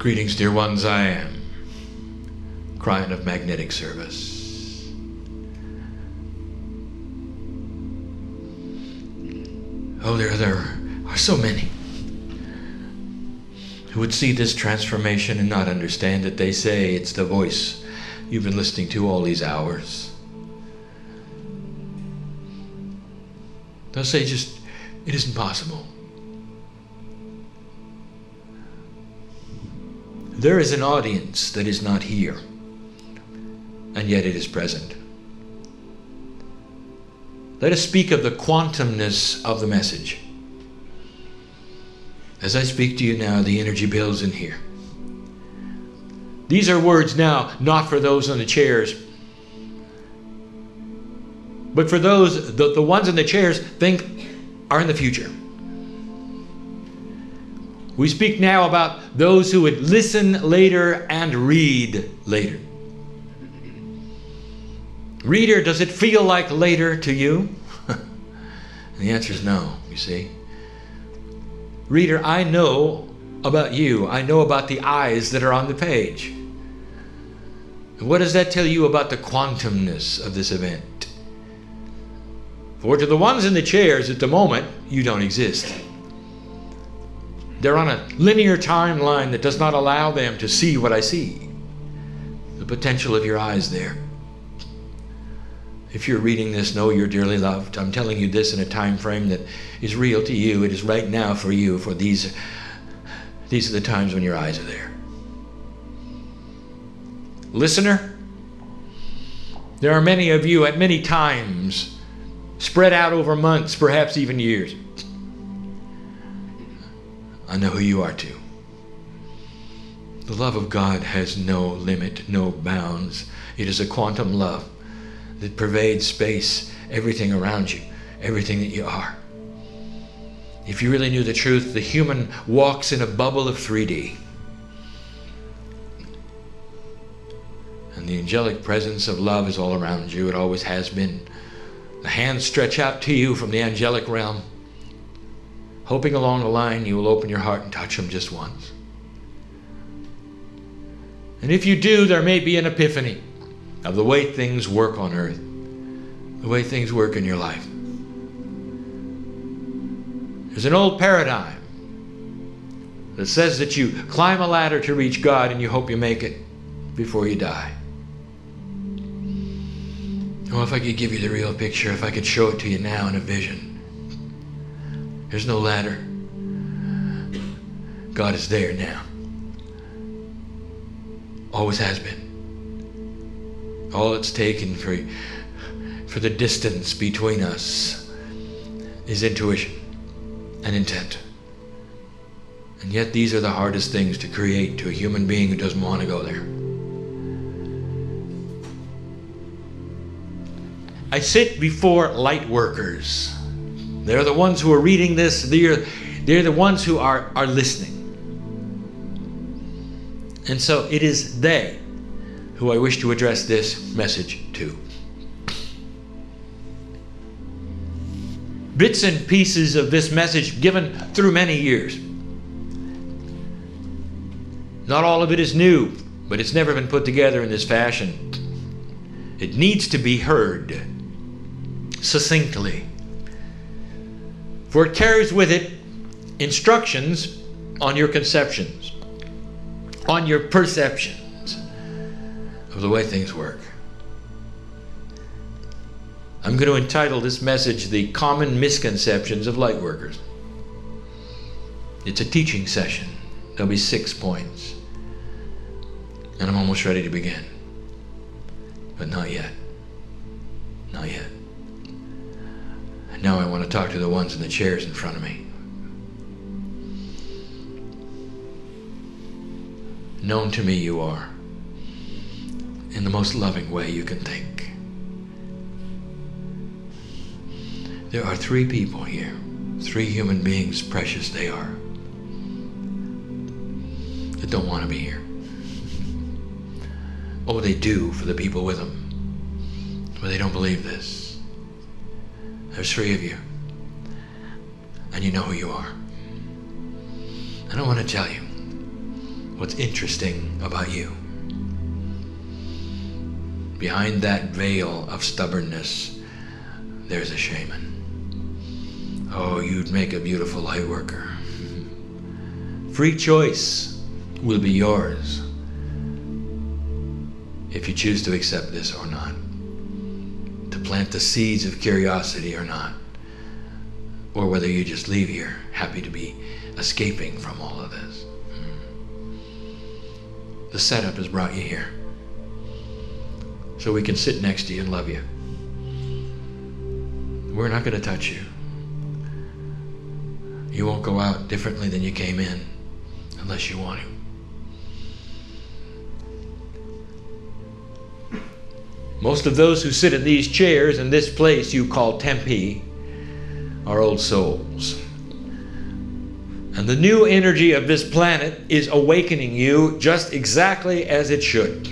Greetings, dear ones. I am crying of magnetic service. Oh, there are so many who would see this transformation and not understand it. They say it's the voice you've been listening to all these hours. They'll say just, it isn't possible. There is an audience that is not here, and yet it is present. Let us speak of the quantumness of the message. As I speak to you now, the energy builds in here. These are words now not for those on the chairs, but for those, the ones in the chairs think are in the future. We speak now about those who would listen later and read later. Reader, does it feel like later to you? The answer is no, you see. Reader, I know about you. I know about the eyes that are on the page. And what does that tell you about the quantumness of this event? For to the ones in the chairs at the moment, you don't exist. They're on a linear timeline that does not allow them to see what I see. The potential of your eyes there. If you're reading this, know you're dearly loved. I'm telling you this in a time frame that is real to you. It is right now for you, for these are the times when your eyes are there. Listener, there are many of you at many times, spread out over months, perhaps even years. I know who you are too. The love of God has no limit, no bounds. It is a quantum love that pervades space, everything around you, everything that you are. If you really knew the truth, the human walks in a bubble of 3D. And the angelic presence of love is all around you. It always has been. The hands stretch out to you from the angelic realm, hoping along the line you will open your heart and touch them just once. And if you do, there may be an epiphany of the way things work on earth, the way things work in your life. There's an old paradigm that says that you climb a ladder to reach God and you hope you make it before you die. Oh, if I could give you the real picture, if I could show it to you now in a vision. There's no ladder. God is there now. Always has been. All it's taken for the distance between us is intuition and intent. And yet these are the hardest things to create to a human being who doesn't want to go there. I sit before light workers. They're the ones who are reading this. They're the ones who are listening. And so it is they who I wish to address this message to. Bits and pieces of this message given through many years. Not all of it is new, but it's never been put together in this fashion. It needs to be heard succinctly. For it carries with it instructions on your conceptions, on your perceptions of the way things work. I'm going to entitle this message, The Common Misconceptions of Lightworkers. It's a teaching session. There'll be 6 points. And I'm almost ready to begin. But not yet. Not yet. Now I want to talk to the ones in the chairs in front of me. Known to me you are, in the most loving way you can think. There are 3 people here, 3 human beings, precious they are, that don't want to be here. Oh, they do for the people with them, but they don't believe this. There's 3 of you, and you know who you are. And I want to tell you what's interesting about you. Behind that veil of stubbornness, there's a shaman. Oh, you'd make a beautiful light worker. Free choice will be yours if you choose to accept this or not, to plant the seeds of curiosity or not, or whether you just leave here happy to be escaping from all of this. The setup has brought you here so we can sit next to you and love you. We're not going to touch you. You won't go out differently than you came in unless you want to. Most of those who sit in these chairs in this place you call Tempe are old souls. And the new energy of this planet is awakening you just exactly as it should.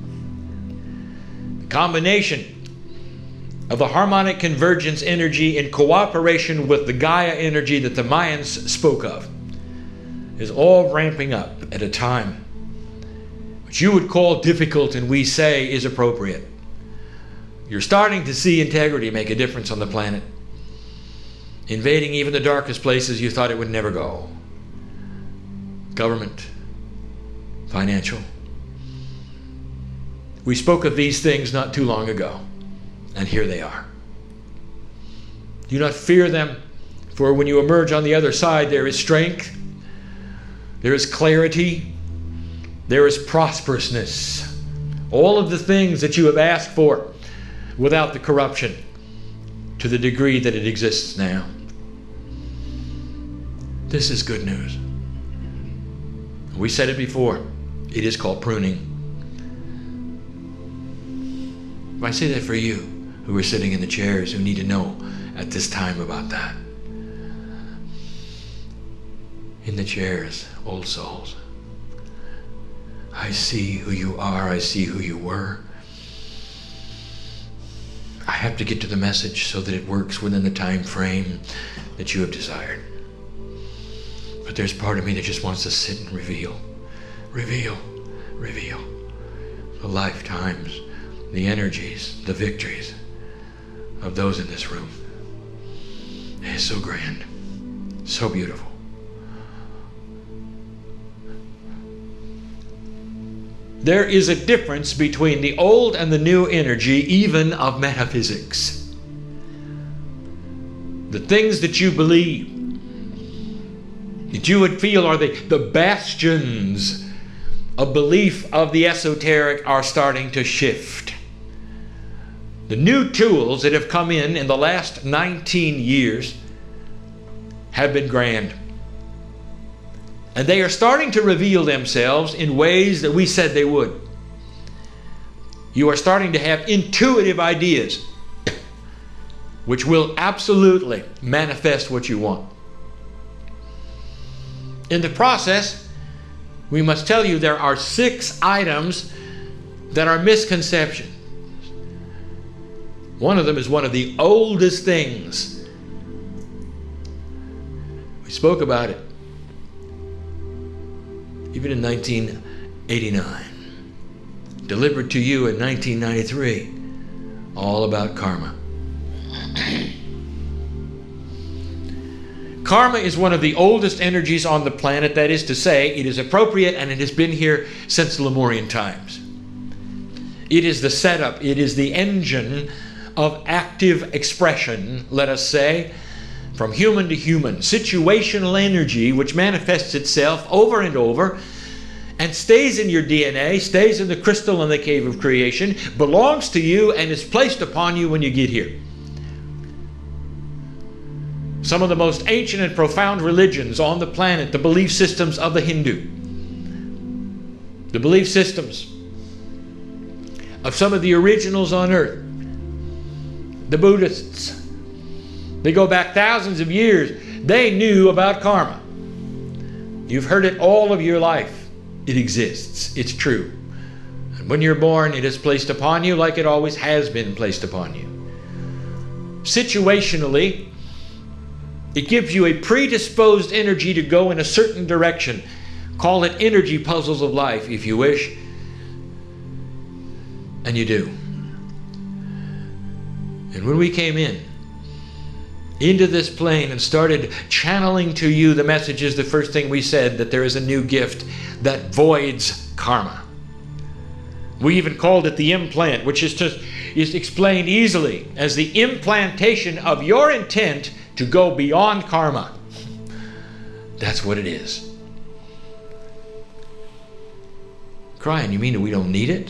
The combination of the harmonic convergence energy in cooperation with the Gaia energy that the Mayans spoke of is all ramping up at a time which you would call difficult and we say is appropriate. You're starting to see integrity make a difference on the planet, invading even the darkest places you thought it would never go. Government, financial. We spoke of these things not too long ago, and here they are. Do not fear them, for when you emerge on the other side, there is strength, there is clarity, there is prosperousness. All of the things that you have asked for without the corruption to the degree that it exists now. This is good news. We said it before. It is called pruning. I say that for you who are sitting in the chairs who need to know at this time about that. In the chairs, old souls. I see who you are. I see who you were. I have to get to the message so that it works within the time frame that you have desired. But there's part of me that just wants to sit and reveal the lifetimes, the energies, the victories of those in this room. It is so grand, so beautiful. There is a difference between the old and the new energy, even of metaphysics. The things that you believe, that you would feel are the bastions of belief of the esoteric, are starting to shift. The new tools that have come in the last 19 years have been grand. And they are starting to reveal themselves in ways that we said they would. You are starting to have intuitive ideas which will absolutely manifest what you want. In the process, we must tell you there are 6 items that are misconceptions. One of them is one of the oldest things. We spoke about it even in 1989. Delivered to you in 1993. All about karma. Karma is one of the oldest energies on the planet. That is to say, it is appropriate and it has been here since Lemurian times. It is the setup, it is the engine of active expression, let us say, from human to human. Situational energy which manifests itself over and over and stays in your DNA, stays in the crystal in the cave of creation, belongs to you and is placed upon you when you get here. Some of the most ancient and profound religions on the planet, the belief systems of the Hindu, the belief systems of some of the originals on earth, the Buddhists, they go back thousands of years. They knew about karma. You've heard it all of your life. It exists. It's true. And when you're born, it is placed upon you like it always has been placed upon you. Situationally, it gives you a predisposed energy to go in a certain direction. Call it energy puzzles of life if you wish. And you do. And when we came into this plane and started channeling to you the messages, the first thing we said, that there is a new gift that voids karma. We even called it the implant, which is explained easily as the implantation of your intent to go beyond karma. That's what it is. Crying, you mean we don't need it?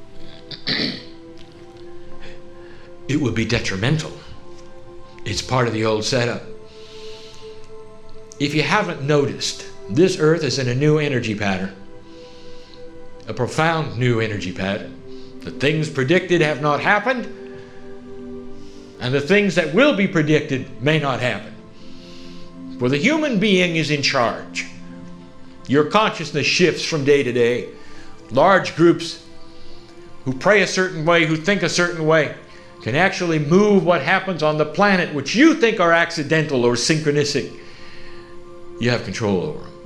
It would be detrimental. It's part of the old setup. If you haven't noticed, this earth is in a new energy pattern. A profound new energy pattern. The things predicted have not happened, and the things that will be predicted may not happen. For the human being is in charge. Your consciousness shifts from day to day. Large groups who pray a certain way, who think a certain way, can actually move what happens on the planet, which you think are accidental or synchronistic. You have control over them.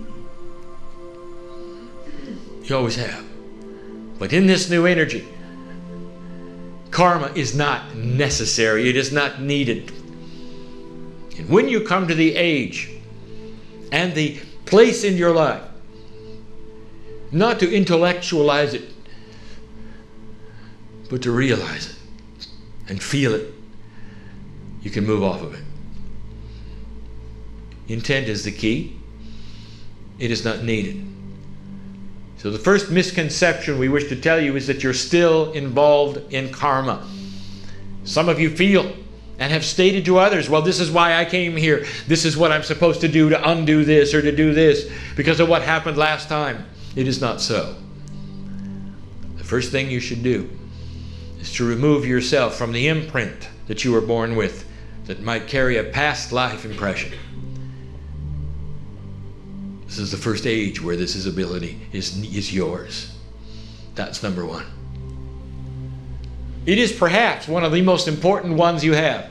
You always have. But in this new energy, karma is not necessary. It is not needed. And when you come to the age and the place in your life, not to intellectualize it, but to realize it and feel it, you can move off of it. Intent is the key. It is not needed. So the first misconception we wish to tell you is that you're still involved in karma. Some of you feel and have stated to others, well, this is why I came here. This is what I'm supposed to do to undo this or to do this because of what happened last time. It is not so. The first thing you should do is to remove yourself from the imprint that you were born with that might carry a past life impression. This is the first age where this ability is yours. That's number one. It is perhaps one of the most important ones you have.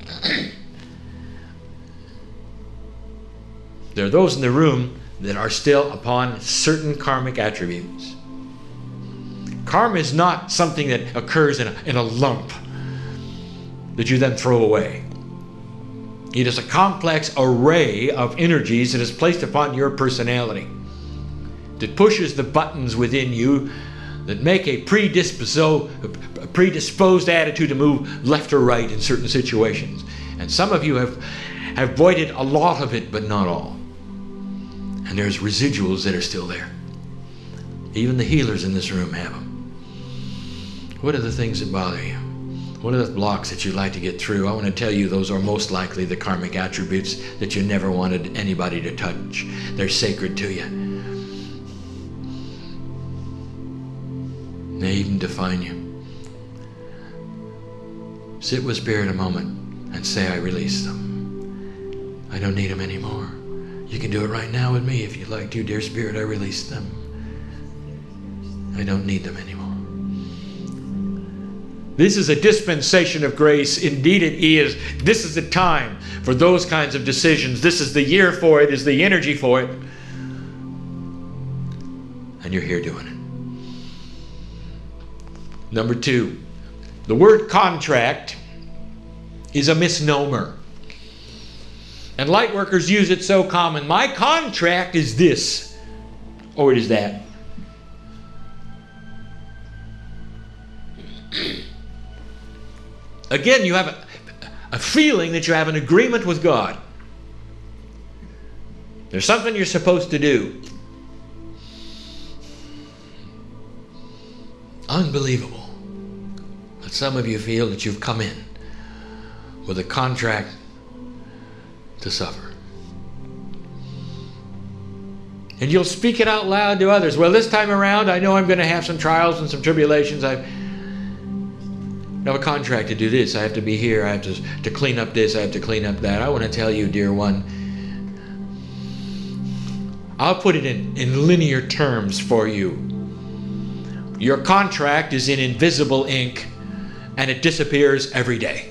There are those in the room that are still upon certain karmic attributes. Karma is not something that occurs in a lump that you then throw away. It is a complex array of energies that is placed upon your personality, that pushes the buttons within you that make a predisposed attitude to move left or right in certain situations. And some of you have voided a lot of it, but not all. And there's residuals that are still there. Even the healers in this room have them. What are the things that bother you? What are the blocks that you'd like to get through? I want to tell you those are most likely the karmic attributes that you never wanted anybody to touch. They're sacred to you. They even define you. Sit with Spirit a moment and say, I release them. I don't need them anymore. You can do it right now with me if you'd like to. Dear Spirit, I release them. I don't need them anymore. This is a dispensation of grace. Indeed it is. This is the time for those kinds of decisions. This is the year for it, is the energy for it. And you're here doing it. Number two, the word contract is a misnomer. And light workers use it so common. My contract is this, or it is that. Again, you have a feeling that you have an agreement with God. There's something you're supposed to do. Unbelievable that some of you feel that you've come in with a contract to suffer. And you'll speak it out loud to others. Well, this time around, I know I'm going to have some trials and some tribulations. I have a contract to do this. I have to be here. I have to clean up this. I have to clean up that. I want to tell you, dear one, I'll put it in linear terms for you. Your contract is in invisible ink, and it disappears every day.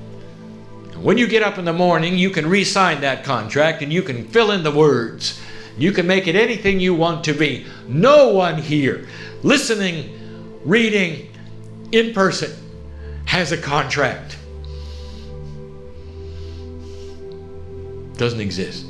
When you get up in the morning, you can re-sign that contract, and you can fill in the words. You can make it anything you want to be. No one here, listening, reading, in person, has a contract. Doesn't exist.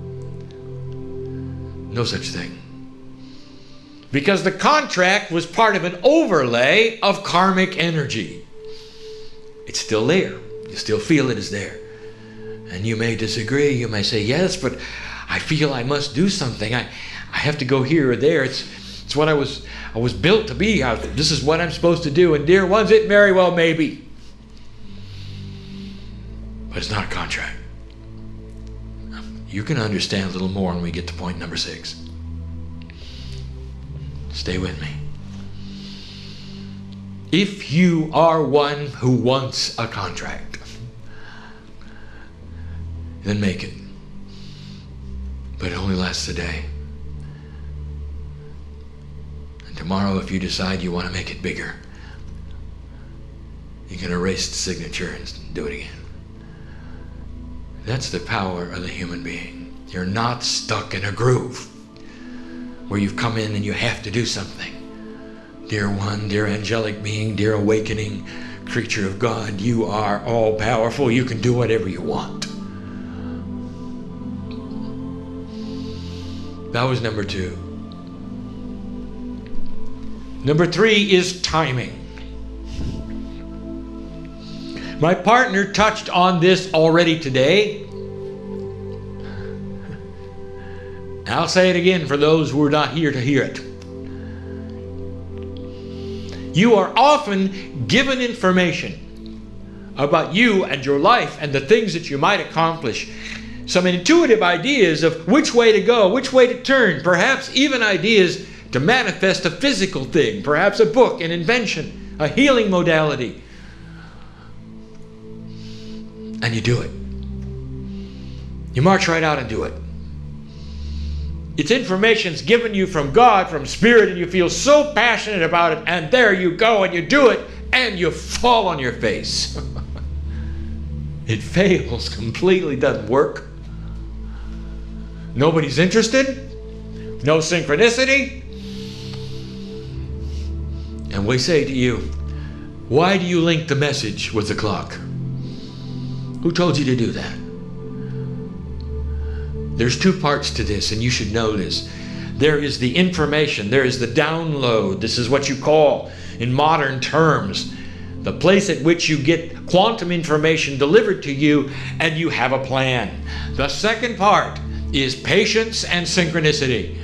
No such thing. Because the contract was part of an overlay of karmic energy. It's still there. You still feel it is there. And you may disagree. You may say, yes, but I feel I must do something. I have to go here or there. It's what I was built to be. This is what I'm supposed to do. And dear ones, it very well may be. But it's not a contract. You can understand a little more when we get to point number 6. Stay with me. If you are one who wants a contract, then make it. But it only lasts a day. And tomorrow, if you decide you want to make it bigger, you can erase the signature and do it again. That's the power of the human being. You're not stuck in a groove where you've come in and you have to do something. Dear one, dear angelic being, dear awakening creature of God, you are all powerful. You can do whatever you want. That was number 2. Number 3 is timing. My partner touched on this already today. I'll say it again for those who are not here to hear it. You are often given information about you and your life and the things that you might accomplish. Some intuitive ideas of which way to go, which way to turn, perhaps even ideas to manifest a physical thing, perhaps a book, an invention, a healing modality. And you do it. You march right out and do it. It's information's given you from God, from Spirit, and you feel so passionate about it, and there you go and you do it, and you fall on your face. It fails completely, doesn't work. Nobody's interested. No synchronicity. And we say to you, why do you link the message with the clock? Who told you to do that? There's 2 parts to this, and you should know this. There is the information. There is the download. This is what you call, in modern terms, the place at which you get quantum information delivered to you, and you have a plan. The second part is patience and synchronicity.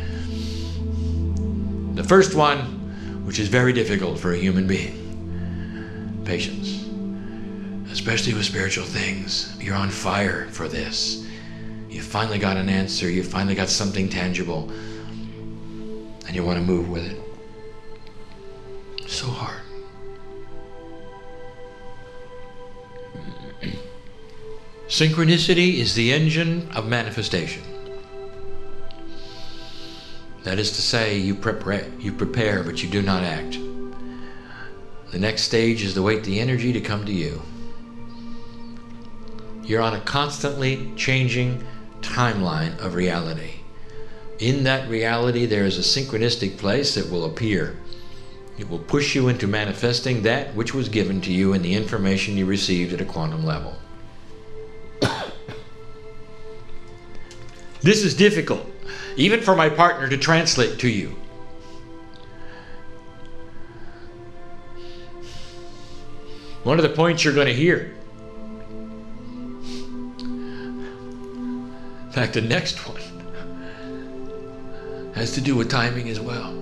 The first one, which is very difficult for a human being. Patience. Especially with spiritual things. You're on fire for this. You finally got an answer. You finally got something tangible. And you want to move with it. So hard. Synchronicity is the engine of manifestation. That is to say, you prepare, but you do not act. The next stage is to wait the energy to come to you. You're on a constantly changing timeline of reality. In that reality, there is a synchronistic place that will appear. It will push you into manifesting that which was given to you in the information you received at a quantum level. This is difficult, even for my partner to translate to you. One of the points you're going to hear. In fact, the next one has to do with timing as well.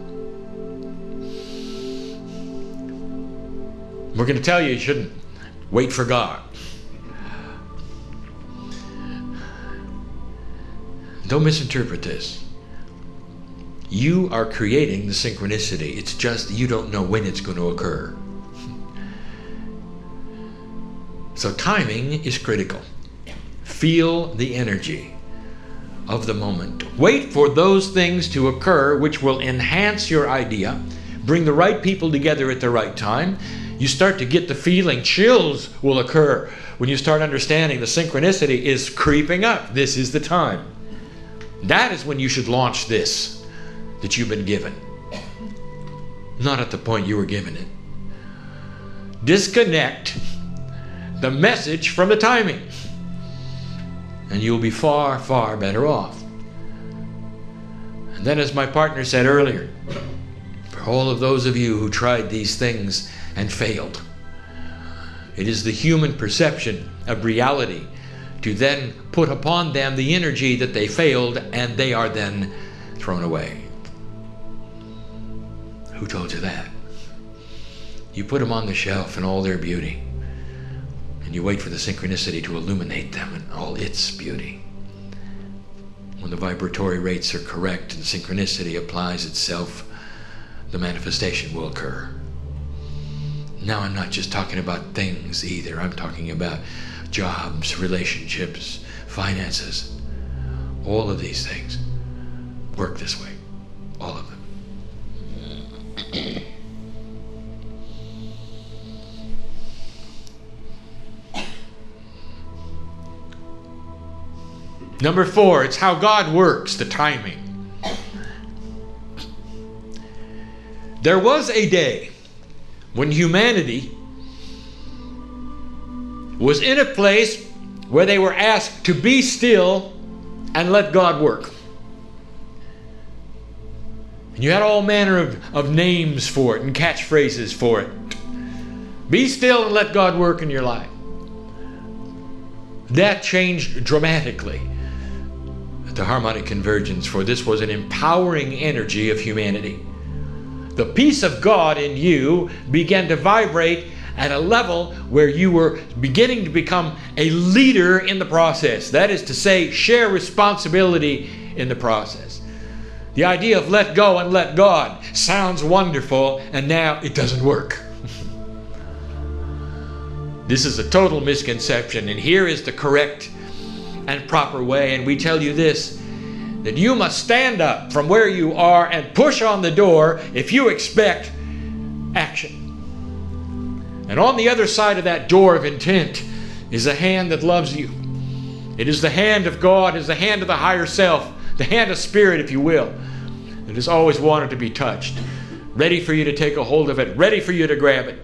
We're going to tell you shouldn't wait for God. Don't misinterpret this. You are creating the synchronicity. It's just you don't know when it's going to occur. So timing is critical. Feel the energy of the moment. Wait for those things to occur which will enhance your idea, bring the right people together at the right time. You start to get the feeling, chills will occur when you start understanding the synchronicity is creeping up. This is the time. That is when you should launch this that you've been given. Not at the point you were given it. Disconnect the message from the timing, and you'll be far, far better off. And then, as my partner said earlier, for all of those of you who tried these things and failed, it is the human perception of reality to then put upon them the energy that they failed, and they are then thrown away. Who told you that? You put them on the shelf in all their beauty, and you wait for the synchronicity to illuminate them in all its beauty. When the vibratory rates are correct and synchronicity applies itself, the manifestation will occur. Now, I'm not just talking about things either. I'm talking about jobs, relationships, finances. All of these things work this way. All of them. Number 4, it's how God works, the timing. There was a day when humanity was in a place where they were asked to be still and let God work. And you had all manner of names for it and catchphrases for it. Be still and let God work in your life. That changed dramatically at the harmonic convergence, for this was an empowering energy of humanity. The peace of God in you began to vibrate at a level where you were beginning to become a leader in the process. That is to say, share responsibility in the process. The idea of let go and let God sounds wonderful, and now it doesn't work. This is a total misconception, and here is the correct and proper way. And we tell you this, that you must stand up from where you are and push on the door if you expect action. And on the other side of that door of intent is a hand that loves you. It is the hand of God, it is the hand of the higher self, the hand of spirit, if you will. It has always wanted to be touched, ready for you to take a hold of it, ready for you to grab it.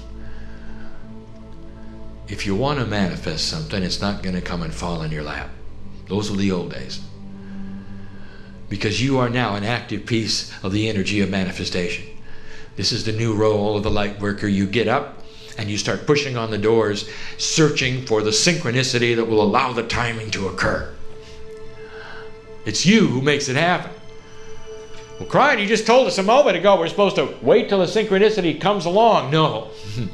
If you want to manifest something, it's not going to come and fall in your lap. Those were the old days. Because you are now an active piece of the energy of manifestation. This is the new role of the light worker. You get up and you start pushing on the doors, searching for the synchronicity that will allow the timing to occur. It's you who makes it happen. Well, Brian, you just told us a moment ago we're supposed to wait till the synchronicity comes along. No.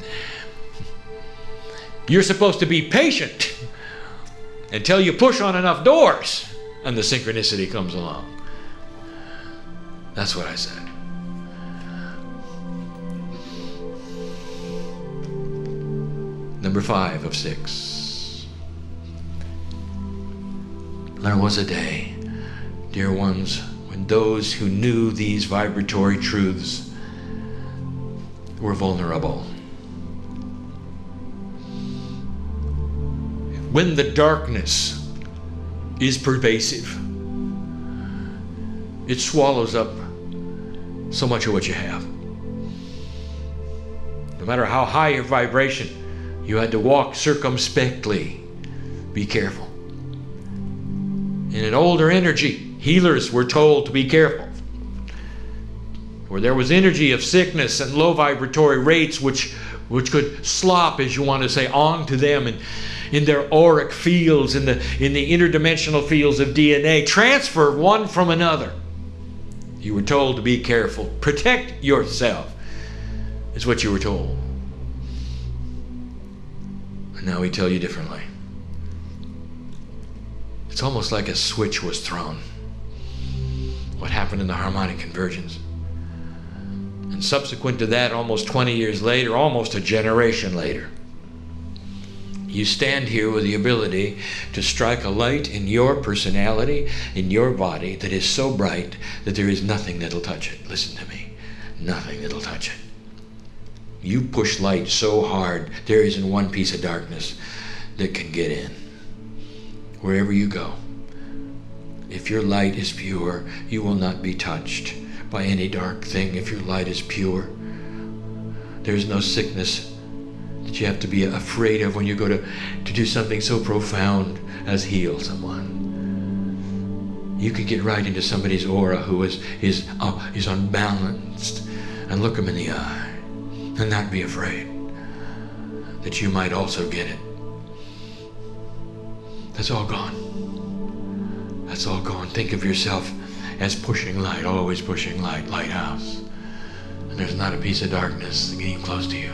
You're supposed to be patient until you push on enough doors and the synchronicity comes along. That's what I said. Number 5 of 6. There was a day, dear ones, when those who knew these vibratory truths were vulnerable. When the darkness is pervasive, it swallows up so much of what you have. No matter how high your vibration, you had to walk circumspectly. Be careful. In an older energy, healers were told to be careful. Where there was energy of sickness and low vibratory rates which could slop, as you want to say, onto them and in their auric fields, in the interdimensional fields of DNA, transfer one from another. You were told to be careful. Protect yourself is what you were told. And now we tell you differently. It's almost like a switch was thrown. What happened in the harmonic convergence? And subsequent to that, almost 20 years later, almost a generation later, you stand here with the ability to strike a light in your personality, in your body, that is so bright that there is nothing that'll touch it. Listen to me. Nothing that'll touch it. You push light so hard, there isn't one piece of darkness that can get in. Wherever you go, If your light is pure, you will not be touched by any dark thing if your light is pure. There's no sickness that you have to be afraid of when you go to do something so profound as heal someone. You could get right into somebody's aura who is unbalanced and look them in the eye and not be afraid that you might also get it. That's all gone. That's all gone. Think of yourself as pushing light, always pushing light, lighthouse. And there's not a piece of darkness getting close to you.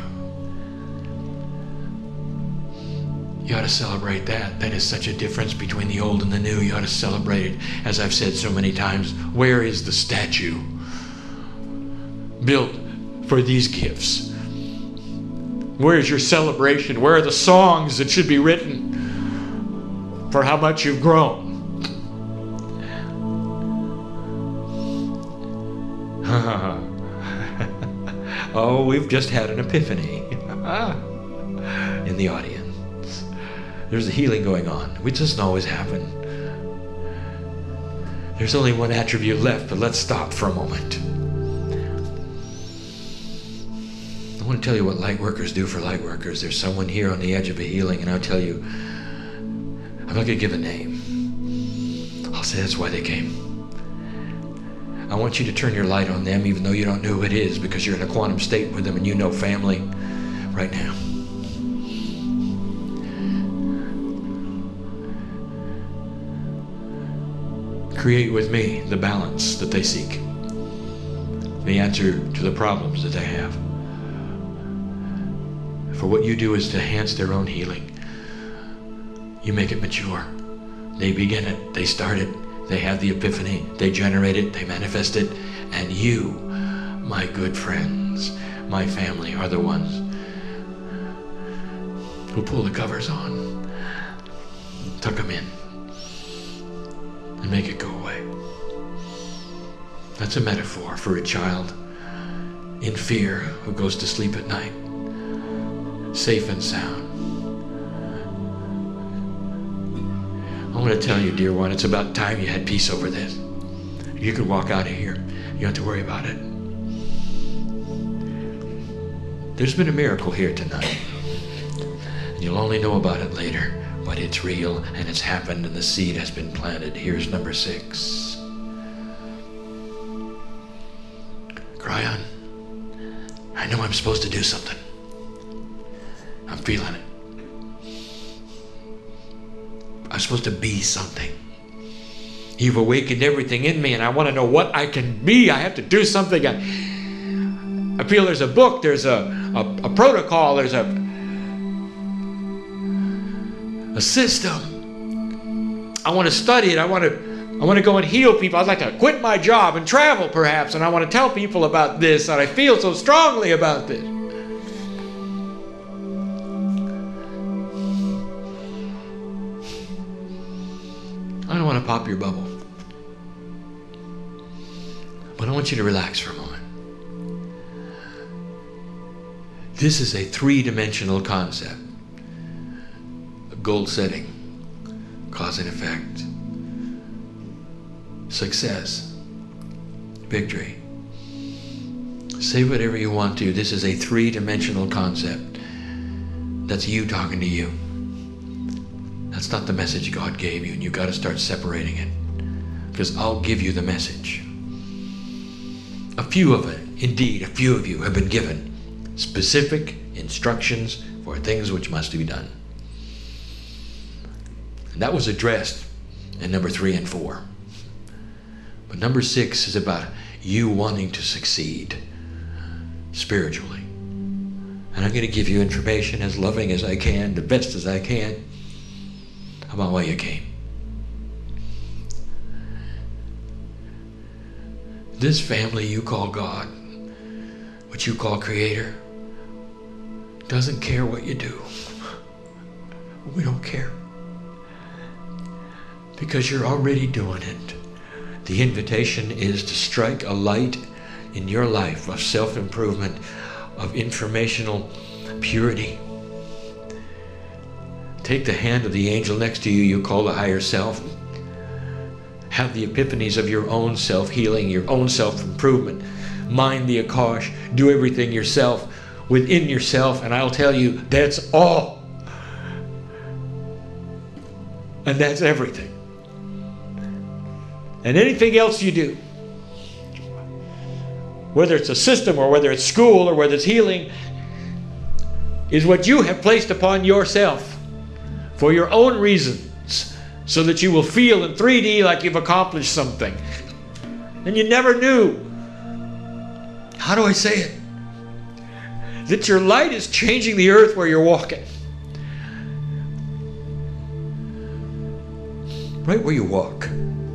You ought to celebrate that. That is such a difference between the old and the new. You ought to celebrate it. As I've said so many times, where is the statue built for these gifts? Where is your celebration? Where are the songs that should be written for how much you've grown? Oh, we've just had an epiphany in the audience. There's a healing going on, which doesn't always happen. There's only one attribute left, but let's stop for a moment. I want to tell you what light workers do for light workers. There's someone here on the edge of a healing, and I'll tell you, I'm not going to give a name. I'll say that's why they came. I want you to turn your light on them, even though you don't know who it is, because you're in a quantum state with them and you know family right now. Create with me the balance that they seek, the answer to the problems that they have. For what you do is to enhance their own healing. You make it mature. They begin it, they start it, they have the epiphany, they generate it, they manifest it, and you, my good friends, my family, are the ones who pull the covers on, tuck them in, and make it go away. That's a metaphor for a child in fear who goes to sleep at night, safe and sound. I want to tell you, dear one, it's about time you had peace over this. You could walk out of here. You don't have to worry about it. There's been a miracle here tonight. And you'll only know about it later, but it's real and it's happened and the seed has been planted. Here's number 6. Cryon, I know I'm supposed to do something. I'm feeling it. I'm supposed to be something. You've awakened everything in me and I want to know what I can be. I have to do something. I feel there's a book, there's a protocol, there's a system. I want to study it. I want to go and heal people. I'd like to quit my job and travel perhaps, and I want to tell people about this, and I feel so strongly about this. I don't want to pop your bubble, but I want you to relax for a moment. This is a 3-dimensional concept. Goal setting, cause and effect, success, victory. Say whatever you want to. This is a 3-dimensional concept. That's you talking to you. That's not the message God gave you, and you've got to start separating it, because I'll give you the message. A few of you have been given specific instructions for things which must be done. And that was addressed in number 3 and 4. But number 6 is about you wanting to succeed spiritually. And I'm going to give you information as loving as I can, the best as I can, about why you came. This family you call God, what you call Creator, doesn't care what you do. We don't care. Because you're already doing it. The invitation is to strike a light in your life of self-improvement, of informational purity. Take the hand of the angel next to you, you call the higher self, have the epiphanies of your own self-healing, your own self-improvement. Mind the Akash. Do everything yourself, within yourself, and I'll tell you, that's all. And that's everything. And anything else you do, whether it's a system or whether it's school or whether it's healing, is what you have placed upon yourself for your own reasons, so that you will feel in 3D like you've accomplished something. And you never knew, how do I say it, that your light is changing the earth where you're walking. Right where you walk.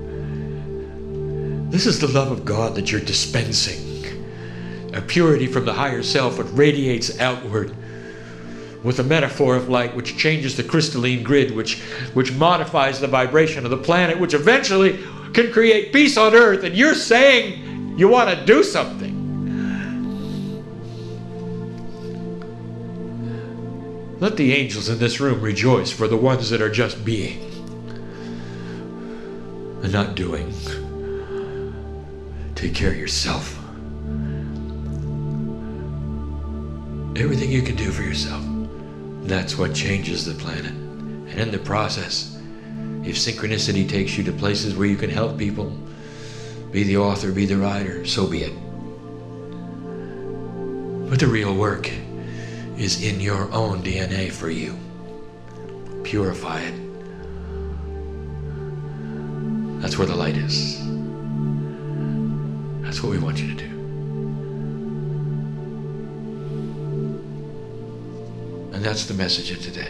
This is the love of God that you're dispensing. A purity from the higher self that radiates outward with a metaphor of light which changes the crystalline grid, which modifies the vibration of the planet, which eventually can create peace on earth. And you're saying you want to do something. Let the angels in this room rejoice for the ones that are just being and not doing. Take care of yourself. Everything you can do for yourself. That's what changes the planet. And in the process, if synchronicity takes you to places where you can help people, be the author, be the writer, so be it. But the real work is in your own DNA for you. Purify it. That's where the light is. That's what we want you to do. And that's the message of today.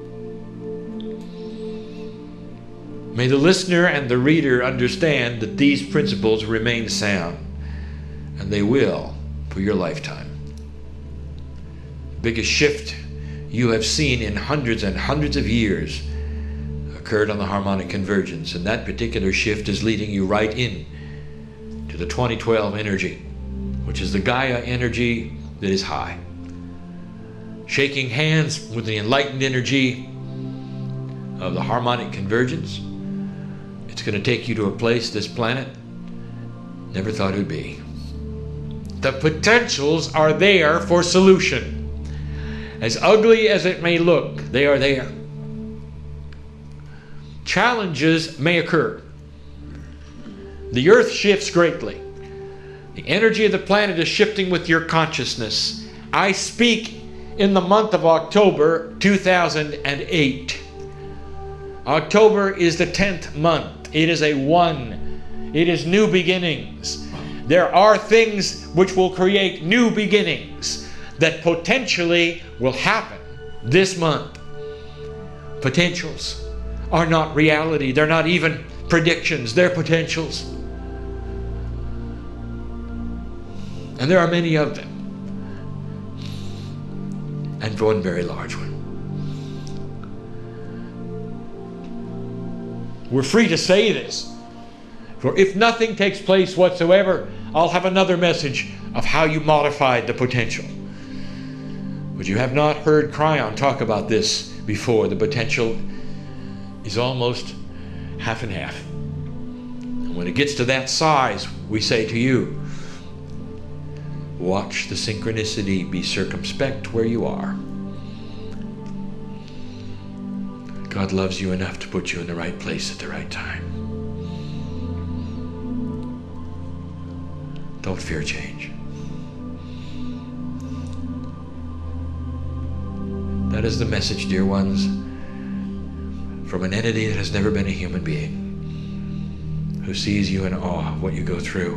May the listener and the reader understand that these principles remain sound, and they will for your lifetime. The biggest shift you have seen in hundreds and hundreds of years occurred on the harmonic convergence, and that particular shift is leading you right in to the 2012 energy, which is the Gaia energy that is high. Shaking hands with the enlightened energy of the harmonic convergence, it's going to take you to a place this planet never thought it would be. The potentials are there for solution. As ugly as it may look, they are there. Challenges may occur. The earth shifts greatly. The energy of the planet is shifting with your consciousness. I speak in the month of October 2008. October is the 10th month. It is a 1. It is new beginnings. There are things which will create new beginnings that potentially will happen this month. Potentials are not reality. They're not even predictions. They're potentials. And there are many of them. And one very large one. We're free to say this. For if nothing takes place whatsoever, I'll have another message of how you modified the potential. But you have not heard Cryon talk about this before. The potential is almost half and half. And when it gets to that size, we say to you, watch the synchronicity, be circumspect where you are. God loves you enough to put you in the right place at the right time. Don't fear change. That is the message, dear ones, from an entity that has never been a human being, who sees you in awe of what you go through,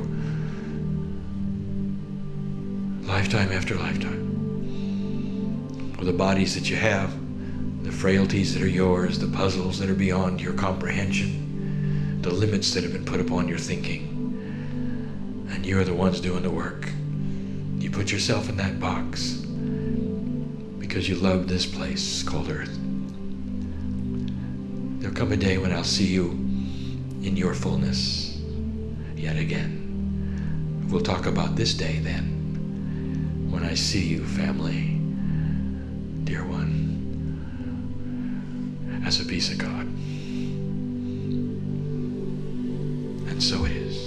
lifetime after lifetime, with the bodies that you have, the frailties that are yours, the puzzles that are beyond your comprehension, the limits that have been put upon your thinking. And you're the ones doing the work. You put yourself in that box because you love this place called Earth. There'll come a day when I'll see you in your fullness yet again. We'll talk about this day then, when I see you, family, dear one, as a piece of God. And so it is.